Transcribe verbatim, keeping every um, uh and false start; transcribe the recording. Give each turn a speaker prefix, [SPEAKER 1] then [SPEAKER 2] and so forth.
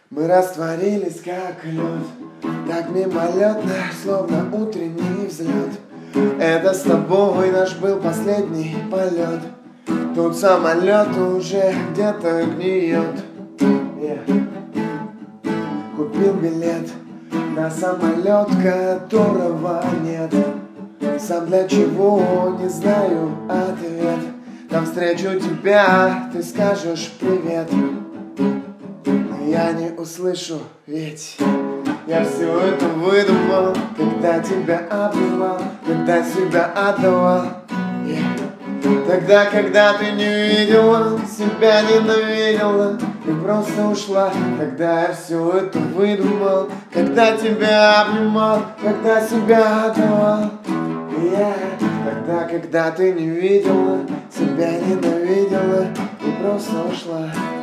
[SPEAKER 1] Мы растворились, как лед, так мимолетно, словно утренний взлет. Это с тобой наш был последний полет. Тут самолет уже где-то гниет. Yeah. Купил билет на самолет, которого нет. Сам для чего, не знаю ответ. Там встречу тебя, ты скажешь привет. Но я не услышу, ведь я все это выдумал, когда тебя обнимал, когда себя отдавал. Yeah. Тогда, когда ты не видела, себя ненавидела и просто ушла. Тогда я все это выдумал, когда тебя обнимал, когда себя отдавал. Yeah. Тогда, когда ты не видела, себя ненавидела и просто ушла.